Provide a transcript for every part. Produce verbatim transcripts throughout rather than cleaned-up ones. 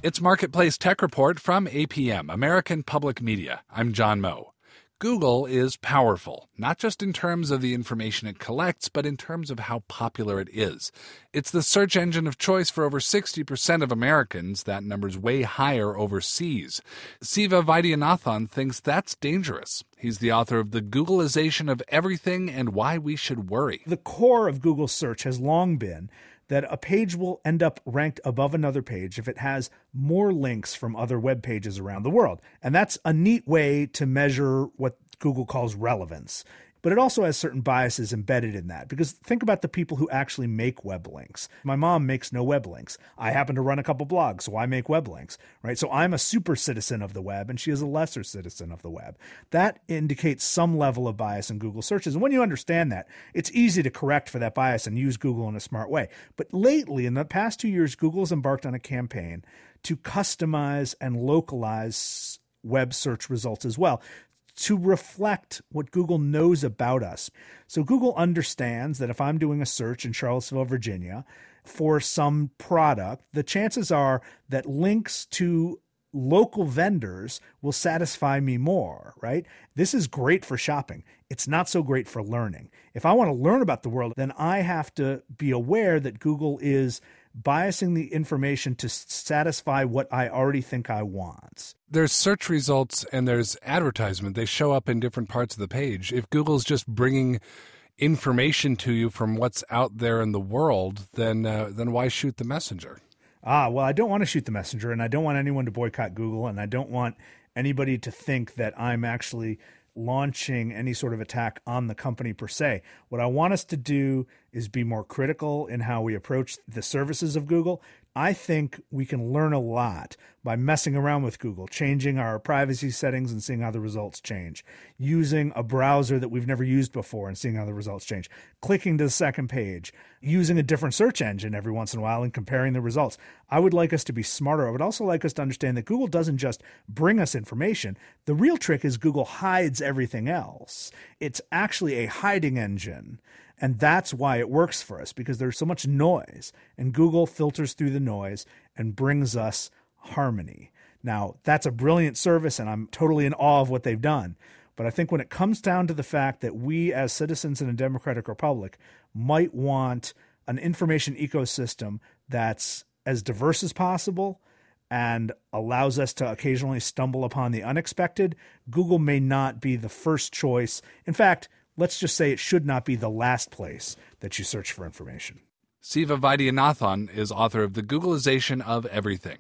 It's Marketplace Tech Report from A P M, American Public Media. I'm John Moe. Google is powerful, not just in terms of the information it collects, but in terms of how popular it is. It's the search engine of choice for over sixty percent of Americans. That number's way higher overseas. Siva Vaidyanathan thinks that's dangerous. He's the author of The Googleization of Everything and Why We Should Worry. The core of Google search has long been that a page will end up ranked above another page if it has more links from other web pages around the world. And that's a neat way to measure what Google calls relevance. But it also has certain biases embedded in that, because think about the people who actually make web links. My mom makes no web links. I happen to run a couple blogs, so I make web links, right? So I'm a super citizen of the web, and she is a lesser citizen of the web. That indicates some level of bias in Google searches. And when you understand that, it's easy to correct for that bias and use Google in a smart way. But lately, in the past two years, Google's embarked on a campaign to customize and localize web search results as well, to reflect what Google knows about us. So Google understands that if I'm doing a search in Charlottesville, Virginia, for some product, the chances are that links to local vendors will satisfy me more, right? This is great for shopping. It's not so great for learning. If I want to learn about the world, then I have to be aware that Google is biasing the information to satisfy what I already think I want. There's search results and there's advertisement. They show up in different parts of the page. If Google's just bringing information to you from what's out there in the world, then uh, then why shoot the messenger? Ah, well, I don't want to shoot the messenger, and I don't want anyone to boycott Google, and I don't want anybody to think that I'm actually launching any sort of attack on the company per se. What I want us to do is be more critical in how we approach the services of Google. I think we can learn a lot by messing around with Google, changing our privacy settings and seeing how the results change, using a browser that we've never used before and seeing how the results change, clicking to the second page, using a different search engine every once in a while and comparing the results. I would like us to be smarter. I would also like us to understand that Google doesn't just bring us information. The real trick is Google hides everything else. It's actually a hiding engine. And that's why it works for us, because there's so much noise, and Google filters through the noise and brings us harmony. Now, that's a brilliant service, and I'm totally in awe of what they've done. But I think when it comes down to the fact that we as citizens in a democratic republic might want an information ecosystem that's as diverse as possible and allows us to occasionally stumble upon the unexpected, Google may not be the first choice. In fact, let's just say it should not be the last place that you search for information. Siva Vaidyanathan is author of The Googleization of Everything.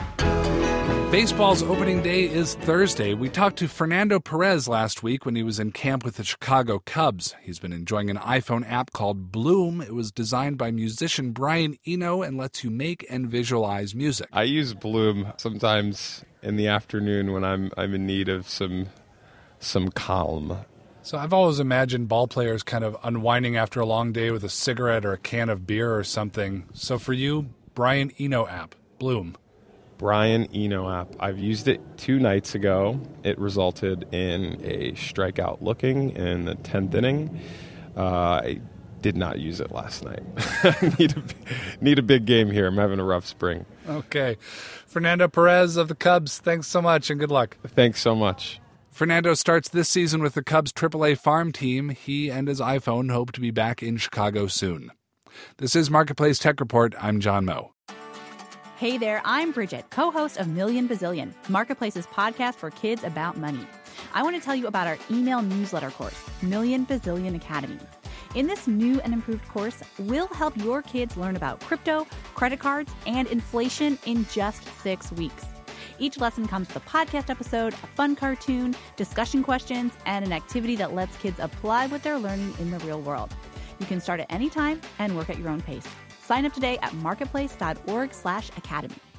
Baseball's opening day is Thursday. We talked to Fernando Perez last week when he was in camp with the Chicago Cubs. He's been enjoying an iPhone app called Bloom. It was designed by musician Brian Eno and lets you make and visualize music. I use Bloom sometimes in the afternoon when I'm I'm in need of some some calm. So I've always imagined ball players kind of unwinding after a long day with a cigarette or a can of beer or something. So for you, Brian Eno app, Bloom. Brian Eno app. I've used it two nights ago. It resulted in a strikeout looking in the tenth inning. Uh, I did not use it last night. need, a, need a big game here. I'm having a rough spring. Okay. Fernando Perez of the Cubs, thanks so much and good luck. Thanks so much. Fernando starts this season with the Cubs triple A farm team. He and his iPhone hope to be back in Chicago soon. This is Marketplace Tech Report. I'm John Moe. Hey there, I'm Bridget, co-host of Million Bazillion, Marketplace's podcast for kids about money. I want to tell you about our email newsletter course, Million Bazillion Academy. In this new and improved course, we'll help your kids learn about crypto, credit cards, and inflation in just six weeks. Each lesson comes with a podcast episode, a fun cartoon, discussion questions, and an activity that lets kids apply what they're learning in the real world. You can start at any time and work at your own pace. Sign up today at marketplace.org slash academy.